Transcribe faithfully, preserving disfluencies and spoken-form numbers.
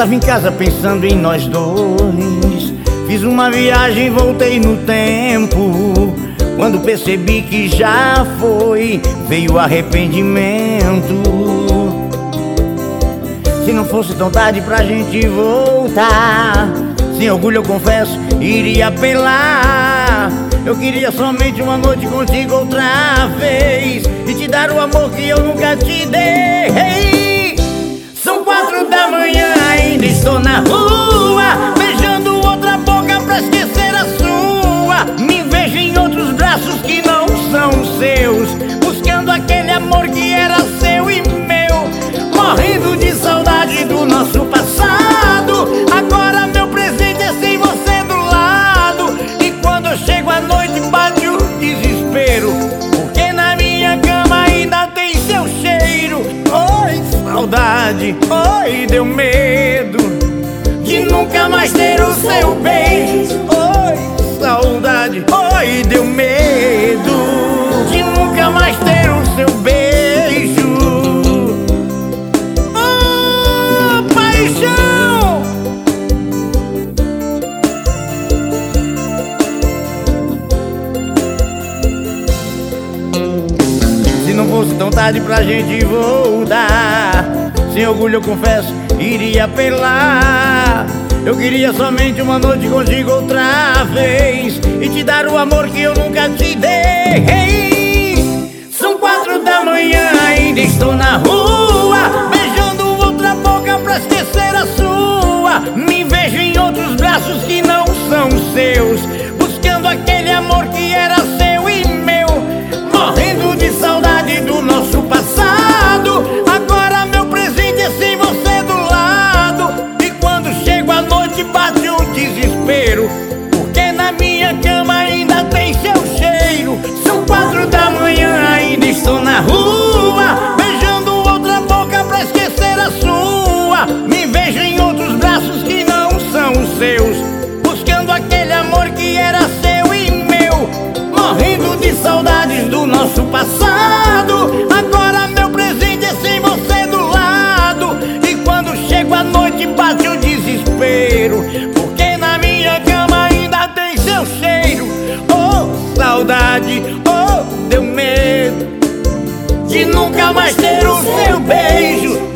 Tava em casa pensando em nós dois. Fiz uma viagem, voltei no tempo. Quando percebi que já foi, veio o arrependimento. Se não fosse tão tarde pra gente voltar, sem orgulho eu confesso, iria apelar. Eu queria somente uma noite contigo outra vez e te dar o amor que eu nunca te dei. São quatro da manhã, ainda estou na rua, beijando outra boca pra esquecer a sua. Me vejo em outros braços que não são seus, buscando aquele amor que era seu e meu, morrendo de saudade do nosso passado. Agora meu presente é sem você do lado, e quando eu chego à noite bate o desespero, porque na minha cama ainda tem seu cheiro. Oi, saudade, oi, deu medo de nunca mais ter o seu beijo. Oi, saudade, oi, deu medo de nunca mais ter o seu beijo. Oh, paixão! Se não fosse tão tarde pra gente voltar, sem orgulho eu confesso, iria apelar. Eu queria somente uma noite contigo outra vez e te dar o amor que eu nunca te dei. São quatro da manhã, ainda estou na rua, beijando outra boca pra esquecer a sua. Me vejo em outros braços que não são seus, buscando aquele amor que era seu e meu, morrendo de saudade do nosso passado. Agora meu presente é sem você do lado, e quando chego à noite bate um desespero, porque na minha cama ainda tem seu cheiro. São quatro da manhã, ainda estou na rua, beijando outra boca pra esquecer a sua. Me vejo em outros braços que não são os seus, buscando aquele amor que era seu e meu, morrendo de saudades do nosso passado. Agora meu presente é sem você do lado, e quando chego à noite bate o desespero, porque na minha cama ainda tem seu cheiro. Oh, saudade, oh, deu medo de nunca mais ter o seu beijo.